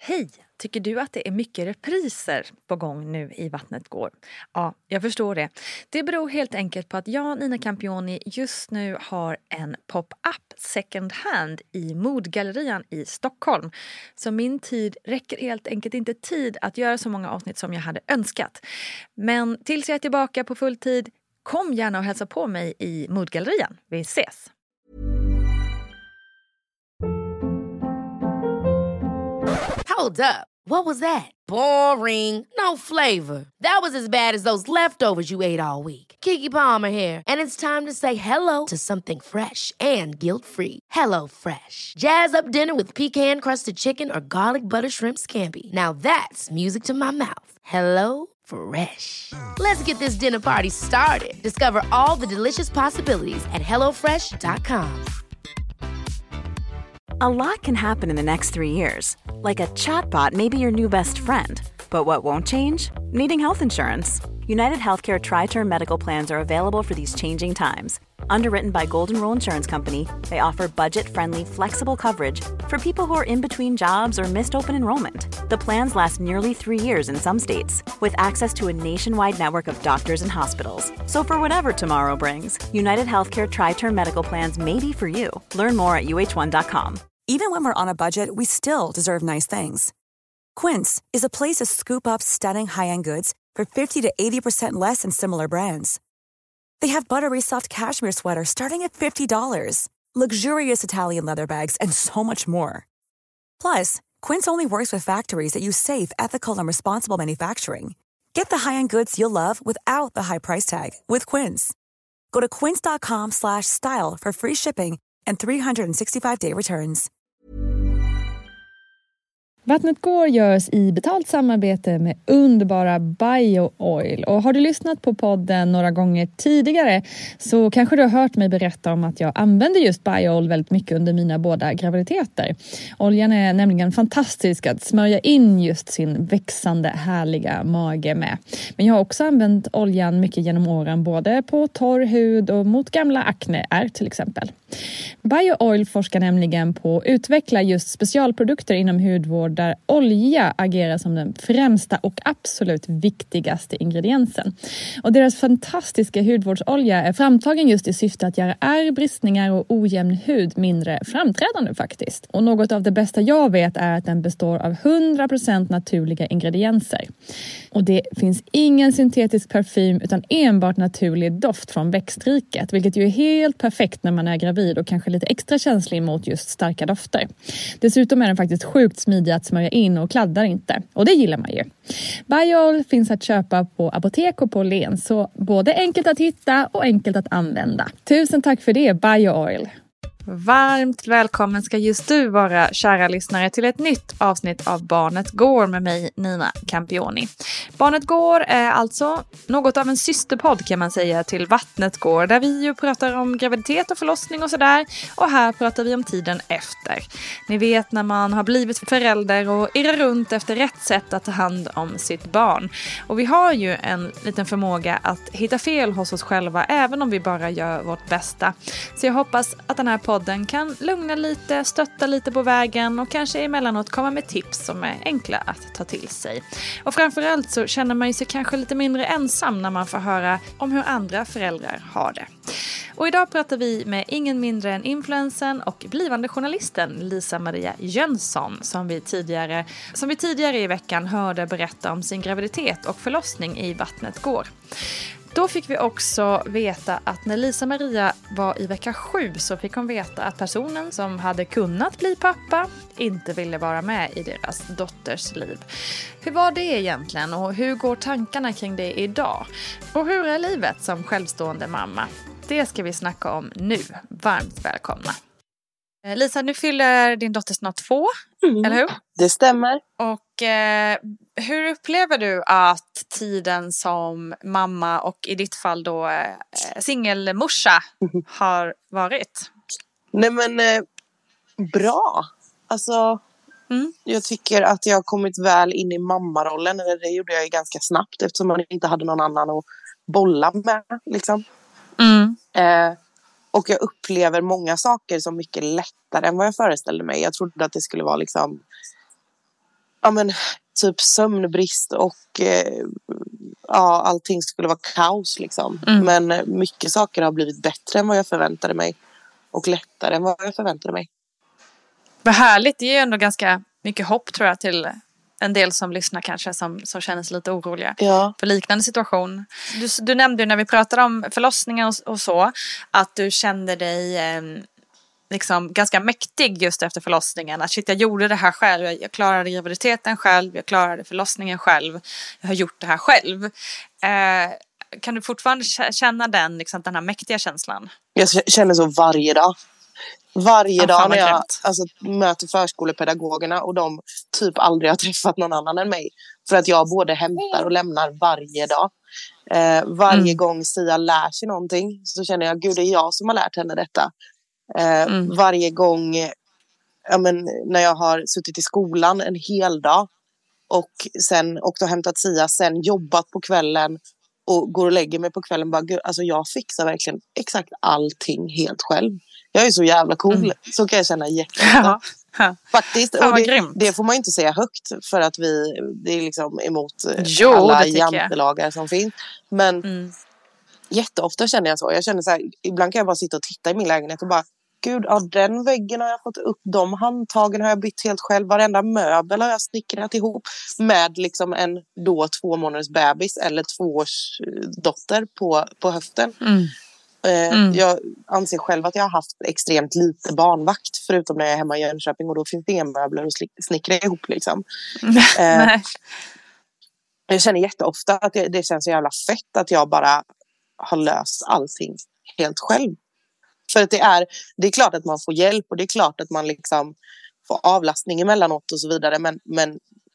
Hej! Tycker du att det är mycket repriser på gång nu i Vattnet går? Ja, jag förstår det. Det beror helt enkelt på att jag, Nina Campioni, just nu har en pop-up second hand i Modgallerian i Stockholm. Så min tid räcker helt enkelt inte tid att göra så många avsnitt som jag hade önskat. Men tills jag är tillbaka på full tid, kom gärna och hälsa på mig i Modgallerian. Vi ses! Hold up. What was that? Boring. No flavor. That was as bad as those leftovers you ate all week. Keke Palmer here, and it's time to say hello to something fresh and guilt-free. Hello Fresh. Jazz up dinner with pecan-crusted chicken or garlic butter shrimp scampi. Now that's music to my mouth. Hello Fresh. Let's get this dinner party started. Discover all the delicious possibilities at hellofresh.com. A lot can happen in the next 3 years. Like a chatbot may be your new best friend. But what won't change? Needing health insurance. United Healthcare Tri-Term Medical Plans are available for these changing times. Underwritten by Golden Rule Insurance Company, they offer budget-friendly, flexible coverage for people who are in between jobs or missed open enrollment. The plans last nearly 3 years in some states, with access to a nationwide network of doctors and hospitals. So for whatever tomorrow brings, United Healthcare Tri-Term Medical Plans may be for you. Learn more at uh1.com. Even when we're on a budget, we still deserve nice things. Quince is a place to scoop up stunning high-end goods for 50 to 80% less than similar brands. They have buttery soft cashmere sweaters starting at $50, luxurious Italian leather bags, and so much more. Plus, Quince only works with factories that use safe, ethical, and responsible manufacturing. Get the high-end goods you'll love without the high price tag with Quince. Go to quince.com/style for free shipping and 365-day returns. Vattnet går görs i betalt samarbete med underbara BioOil. Och har du lyssnat på podden några gånger tidigare så kanske du har hört mig berätta om att jag använder just BioOil väldigt mycket under mina båda graviditeter. Oljan är nämligen fantastisk att smörja in just sin växande härliga mage med. Men jag har också använt oljan mycket genom åren både på torr hud och mot gamla akneär till exempel. BioOil forskar nämligen på att utveckla just specialprodukter inom hudvård där olja agerar som den främsta och absolut viktigaste ingrediensen. Och deras fantastiska hudvårdsolja är framtagen just i syfte att göra ärr, bristningar och ojämn hud mindre framträdande faktiskt. Och något av det bästa jag vet är att den består av 100% naturliga ingredienser. Och det finns ingen syntetisk parfym utan enbart naturlig doft från växtriket, vilket ju är helt perfekt när man är gravid och kanske lite extra känslig mot just starka dofter. Dessutom är den faktiskt sjukt smidig att smörja in och kladdar inte. Och det gillar man ju. BioOil finns att köpa på apotek och på Len, så både enkelt att hitta och enkelt att använda. Tusen tack för det, BioOil! Varmt välkommen ska just du vara, kära lyssnare, till ett nytt avsnitt av Barnet går med mig, Nina Campioni. Barnet går är alltså något av en systerpodd kan man säga till Vattnet går, där vi ju pratar om graviditet och förlossning och sådär. Och här pratar vi om tiden efter. Ni vet när man har blivit förälder och irrar runt efter rätt sätt att ta hand om sitt barn. Och vi har ju en liten förmåga att hitta fel hos oss själva även om vi bara gör vårt bästa. Så jag hoppas att den här podden kan lugna lite, stötta lite på vägen och kanske emellanåt komma med tips som är enkla att ta till sig. Och framförallt så känner man sig kanske lite mindre ensam när man får höra om hur andra föräldrar har det. Och idag pratar vi med ingen mindre än influencern och blivande journalisten Lisa Maria Jönsson som vi tidigare i veckan hörde berätta om sin graviditet och förlossning i Vattnet går. Då fick vi också veta att när Lisa Maria var i vecka 7 så fick hon veta att personen som hade kunnat bli pappa inte ville vara med i deras dotters liv. Hur var det egentligen och hur går tankarna kring det idag? Och hur är livet som självstående mamma? Det ska vi snacka om nu. Varmt välkomna. Lisa, nu fyller din dotter snart 2, eller hur? Det stämmer. Och hur upplever du att tiden som mamma och i ditt fall då singelmorsa har varit? Nej men bra. Alltså jag tycker att jag har kommit väl in i mammarollen. Det gjorde jag ju ganska snabbt eftersom man inte hade någon annan att bolla med liksom. Och jag upplever många saker som mycket lättare än vad jag föreställde mig. Jag trodde att det skulle vara liksom ja men typ sömnbrist och ja, allting skulle vara kaos liksom. Men mycket saker har blivit bättre än vad jag förväntade mig och lättare än vad jag förväntade mig. Vad härligt, det är ju ändå ganska mycket hopp tror jag till en del som lyssnar kanske som känner sig lite oroliga för liknande situation. Du nämnde ju när vi pratade om förlossningen och så att du kände dig liksom ganska mäktig just efter förlossningen. Att shit, jag gjorde det här själv. Jag klarade graviditeten själv. Jag klarade förlossningen själv. Jag har gjort det här själv. Kan du fortfarande känna den här mäktiga känslan? Jag känner så varje dag. Varje dag när jag möter förskolepedagogerna och de typ aldrig har träffat någon annan än mig. För att jag både hämtar och lämnar varje dag. Varje gång Sia lär sig någonting så känner jag, gud, det är jag som har lärt henne detta. Varje gång när jag har suttit i skolan en hel dag och då hämtat Sia, sen jobbat på kvällen och går och lägger mig på kvällen, bara, gud, alltså jag fixar verkligen exakt allting helt själv. Jag är så jävla cool. Så kan jag känna jätteofta. Faktiskt. Och det får man inte säga högt för att det är liksom emot alla jantelagar som finns. Men jätteofta känner jag så. Jag känner så här, ibland kan jag bara sitta och titta i min lägenhet och bara, gud, den väggen har jag fått upp, de handtagen har jag bytt helt själv, varenda möbel har jag snickrat ihop med liksom en 2 månaders bebis eller 2 års dotter på höften. Jag anser själv att jag har haft extremt lite barnvakt förutom när jag är hemma i Jönköping och då finns det inga möbler att snickra ihop liksom. Jag känner jätteofta att det känns så jävla fett att jag bara har löst allting helt själv. För att det är klart att man får hjälp och det är klart att man liksom får avlastning emellanåt och så vidare, men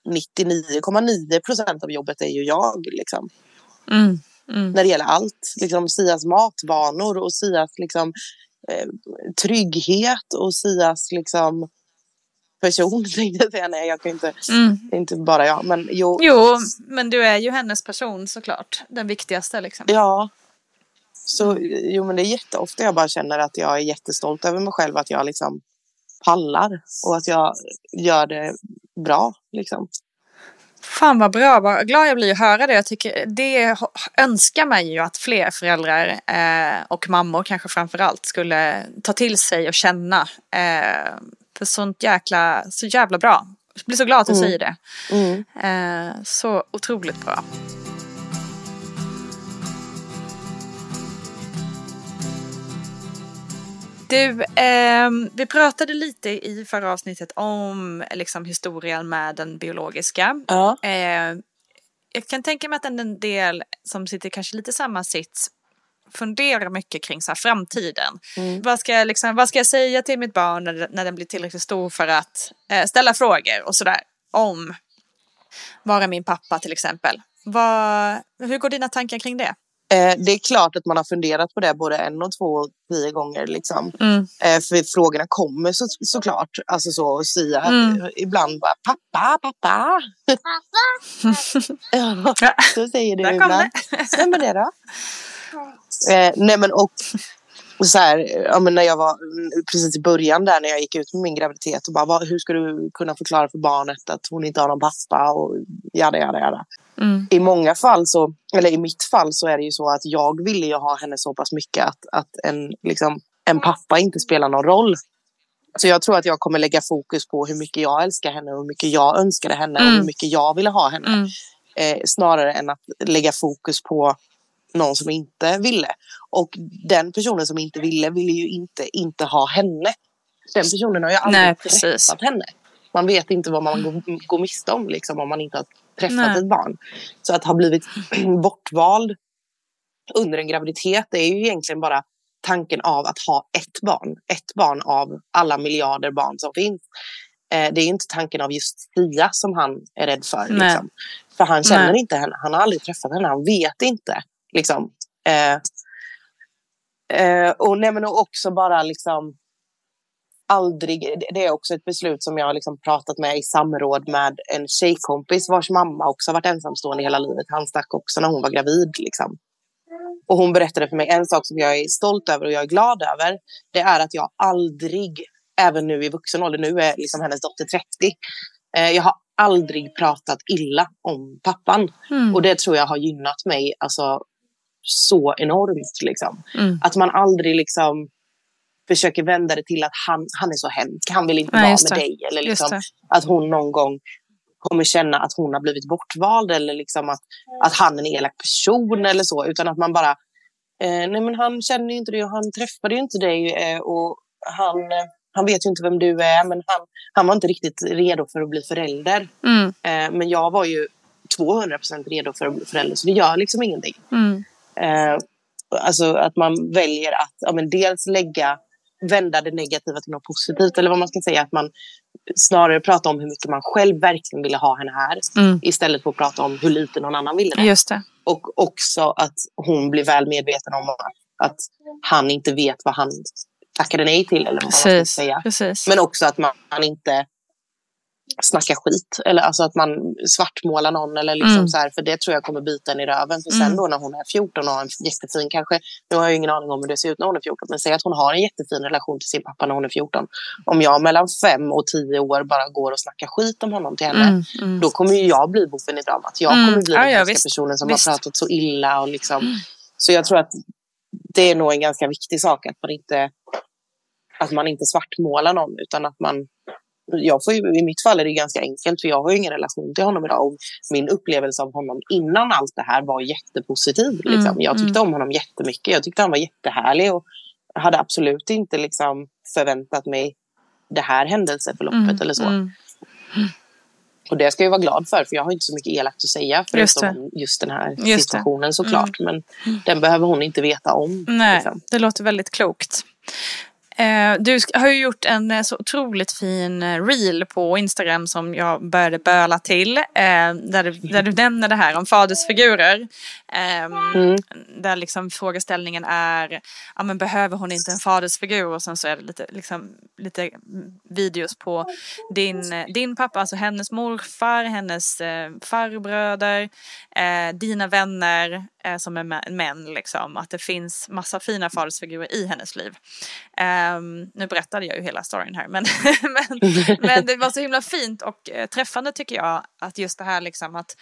99,9% av jobbet är ju jag liksom. När det gäller allt, liksom Sias matvanor och Sias liksom trygghet och Sias liksom person, tänkte jag säga. Nej, jag kan inte, inte bara jag, men jo, men du är ju hennes person såklart, den viktigaste liksom. Ja. Så men det är jätteofta jag bara känner att jag är jättestolt över mig själv, att jag liksom pallar och att jag gör det bra liksom. Fan vad bra, vad glad jag blir att höra det. Jag tycker det önskar mig ju att fler föräldrar och mammor kanske framförallt skulle ta till sig och känna för så jävla bra. Jag blir så glad att du säger det. Så otroligt bra. Du, vi pratade lite i förra avsnittet om liksom historien med den biologiska. Ja. Jag kan tänka mig att en del som sitter kanske lite samma sits funderar mycket kring så här framtiden. Vad ska jag säga till mitt barn när den blir tillräckligt stor för att ställa frågor och sådär om vara min pappa till exempel. Hur går dina tankar kring det? Det är klart att man har funderat på det både 1 och 2 och 10 gånger liksom. För frågorna kommer såklart. Alltså så att säga ibland bara pappa. Ja, så säger du ibland. Vem är det då? Nej men och så här, när jag var precis i början där när jag gick ut med min graviditet och bara, hur ska du kunna förklara för barnet att hon inte har någon pappa och jada. I många fall i mitt fall så är det ju så att jag ville ju ha henne så pass mycket att en pappa inte spelar någon roll. Så jag tror att jag kommer lägga fokus på hur mycket jag älskar henne och hur mycket jag önskade henne och hur mycket jag ville ha henne. Snarare än att lägga fokus på någon som inte ville. Och den personen som inte ville ju inte ha henne. Den personen har ju aldrig träffat henne. Man vet inte vad man går miste om liksom, om man inte har träffat ett barn. Så att ha blivit bortvald under en graviditet, det är ju egentligen bara tanken av att ha ett barn av alla miljarder barn som finns. Det är inte tanken av just Sia som han är rädd för liksom. För han känner inte henne, han har aldrig träffat henne, han vet inte liksom. Och också bara liksom aldrig, det är också ett beslut som jag har liksom pratat med i samråd med en tjejkompis vars mamma också har varit ensamstående hela livet. Han stack också när hon var gravid liksom. Och hon berättade för mig en sak som jag är stolt över och jag är glad över. Det är att jag aldrig, även nu i vuxen ålder, nu är liksom hennes dotter 30. Jag har aldrig pratat illa om pappan. Och det tror jag har gynnat mig alltså, så enormt. Liksom. Att man aldrig liksom försöker vända det till att han är så hemsk. Han vill inte vara med dig. Eller liksom, att hon någon gång kommer känna att hon har blivit bortvald. Eller liksom att han är en elak person eller så. Utan att man bara, nej men han känner ju inte dig och han träffade ju inte dig. Och han vet ju inte vem du är. Men han var inte riktigt redo för att bli förälder. Men jag var ju 200% redo för att bli förälder. Så det gör liksom ingenting. Alltså att man väljer att dels vända det negativa till något positivt. Eller vad man ska säga. Att man snarare pratar om hur mycket man själv verkligen ville ha henne här. Istället för att prata om hur lite någon annan ville det. Just det. Och också att hon blir väl medveten om att han inte vet vad han tackade nej till. Eller vad man ska säga. Precis. Men också att man inte snackar skit. Eller alltså att man svartmålar någon. Eller liksom så här, för det tror jag kommer bita en i röven. För sen då när hon är 14 och har en jättefin kanske. Nu har jag ingen aning om hur det ser ut när hon är 14. Men säg att hon har en jättefin relation till sin pappa när hon är 14. Om jag mellan 5 och 10 år bara går och snackar skit om honom till henne. Då kommer ju jag bli boven i dramat. Jag kommer bli den hemska personen som har pratat så illa. Och liksom. Så jag tror att det är nog en ganska viktig sak. Att man inte svartmålar någon. Utan att man... I mitt fall är det ganska enkelt för jag har ju ingen relation till honom idag och min upplevelse av honom innan allt det här var jättepositiv. Liksom. Jag tyckte om honom jättemycket, jag tyckte han var jättehärlig och hade absolut inte liksom, förväntat mig det här händelseförloppet eller så. Och det ska jag vara glad för jag har inte så mycket elakt att säga förutom just den här situationen såklart. Men den behöver hon inte veta om. Nej, liksom. Det låter väldigt klokt. Du har ju gjort en så otroligt fin reel på Instagram som jag började böla till. Där du nämner det här om fadersfigurer. Där liksom frågeställningen är, men behöver hon inte en fadersfigur? Och sen så är det lite videos på din pappa, alltså hennes morfar, hennes farbröder, dina vänner som är män. Liksom. Att det finns massa fina fadersfigurer i hennes liv. Nu berättade jag ju hela storyn här men det var så himla fint och träffande tycker jag att just det här liksom att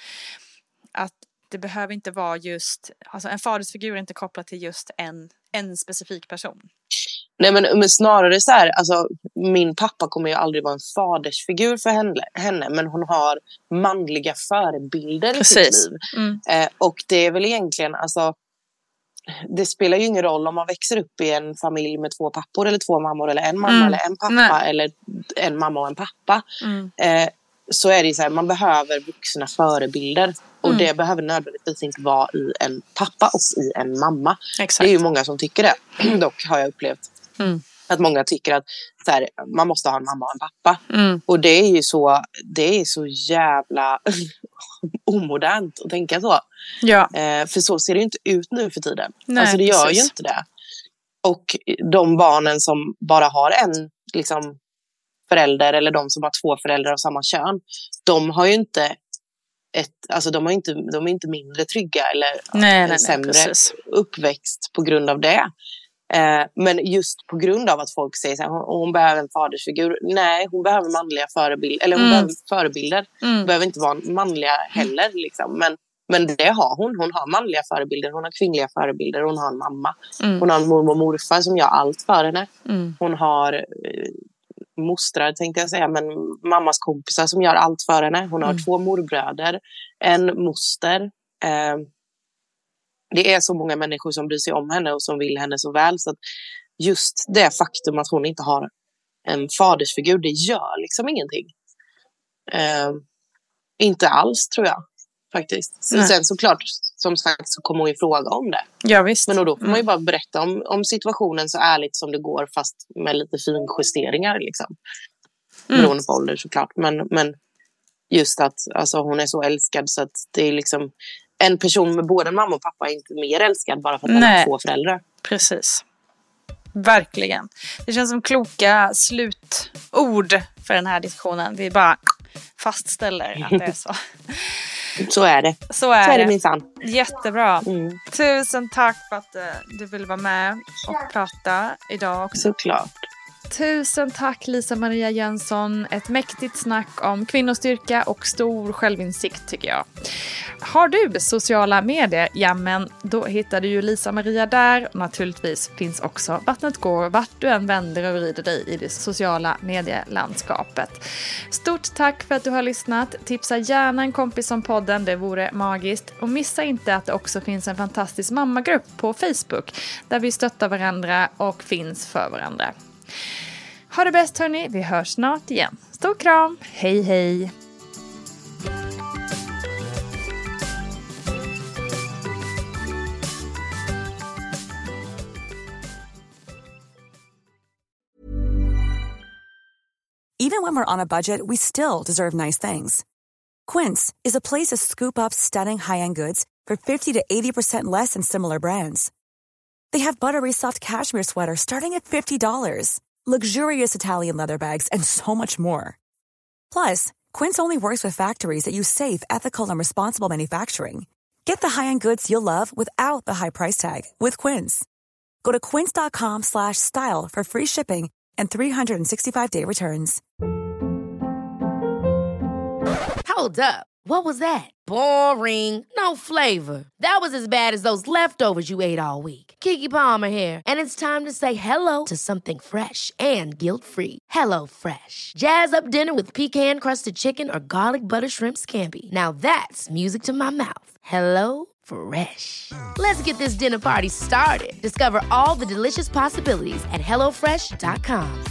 det behöver inte vara just alltså en fadersfigur är inte kopplad till just en specifik person. Nej men snarare så här, alltså min pappa kommer ju aldrig vara en fadersfigur för henne men hon har manliga förebilder i sitt liv. Och det är väl egentligen alltså det spelar ju ingen roll om man växer upp i en familj med 2 pappor eller 2 mammor eller en mamma eller en pappa eller en mamma och en pappa. Så är det ju så här, man behöver vuxna förebilder och det behöver nödvändigtvis inte vara i en pappa och i en mamma. Exakt. Det är ju många som tycker det. Dock har jag upplevt att många tycker att så här, man måste ha en mamma och en pappa. Och det är så jävla omodernt att tänka så. Ja. För så ser det ju inte ut nu för tiden. Nej, alltså det gör ju inte det. Och de barnen som bara har en liksom, förälder eller de som har 2 föräldrar av samma kön, de har ju inte de är inte mindre trygga eller sämre uppväxt på grund av det. Men just på grund av att folk säger så här, hon behöver en fadersfigur. Nej, hon behöver manliga förebilder. Eller hon behöver förebilder. Hon behöver inte vara manliga heller. Liksom. Men det har hon. Hon har manliga förebilder. Hon har kvinnliga förebilder. Hon har en mamma. Hon har en mormor och morfar som gör allt för henne. Hon har mostrar tänkte jag säga. Men mammas kompisar som gör allt för henne. Hon har 2 morbröder. En moster. Det är så många människor som bryr sig om henne och som vill henne så väl. Så att just det faktum att hon inte har en fadersfigur, det gör liksom ingenting. Inte alls tror jag faktiskt. Sen såklart, som sagt, så kommer hon ju fråga om det. Ja, visst. Men då får man ju bara berätta om situationen så ärligt som det går fast med lite finjusteringar liksom. Beroende på ålder såklart. Men just att alltså, hon är så älskad så att det är liksom en person med både mamma och pappa är inte mer älskad bara för att man har 2 föräldrar. Precis. Verkligen. Det känns som kloka slutord för den här diskussionen. Vi bara fastställer att det är så. Så är det. Så är det minsann. Jättebra. Tusen tack för att du ville vara med och prata idag också. Såklart. Tusen tack Lisa Maria Jönsson. Ett mäktigt snack om kvinnostyrka och stor självinsikt tycker jag. Har du sociala medier? Ja, men då hittar du ju Lisa Maria där. Naturligtvis finns också Vattnet går vart du än vänder och vrider dig i det sociala medielandskapet. Stort tack för att du har lyssnat. Tipsa gärna en kompis om podden, det vore magiskt. Och missa inte att det också finns en fantastisk mammagrupp på Facebook där vi stöttar varandra och finns för varandra. Ha det bäst hörni, vi hörs snart igen. Stor kram, hej hej! Even when we're on a budget, we still deserve nice things. Quince is a place to scoop up stunning high-end goods for 50 to 80% less than similar brands. They have buttery soft cashmere sweaters starting at $50, luxurious Italian leather bags, and so much more. Plus, Quince only works with factories that use safe, ethical, and responsible manufacturing. Get the high-end goods you'll love without the high price tag with Quince. Go to quince.com/style for free shipping and 365-day returns. Hold up. What was that? Boring. No flavor. That was as bad as those leftovers you ate all week. Keke Palmer here, and it's time to say hello to something fresh and guilt-free. Hello Fresh. Jazz up dinner with pecan-crusted chicken or garlic butter shrimp scampi. Now that's music to my mouth. Hello Fresh. Let's get this dinner party started. Discover all the delicious possibilities at hellofresh.com.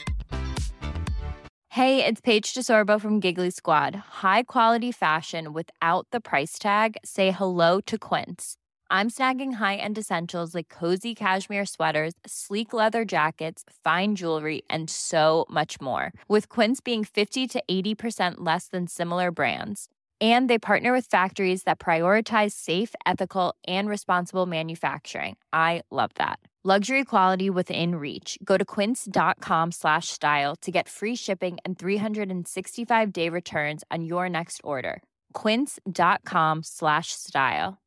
Hey, it's Paige DeSorbo from Giggly Squad. High quality fashion without the price tag. Say hello to Quince. I'm snagging high-end essentials like cozy cashmere sweaters, sleek leather jackets, fine jewelry, and so much more. With Quince being 50 to 80% less than similar brands. And they partner with factories that prioritize safe, ethical, and responsible manufacturing. I love that. Luxury quality within reach. Go to quince.com/style to get free shipping and 365-day returns on your next order. Quince.com/style.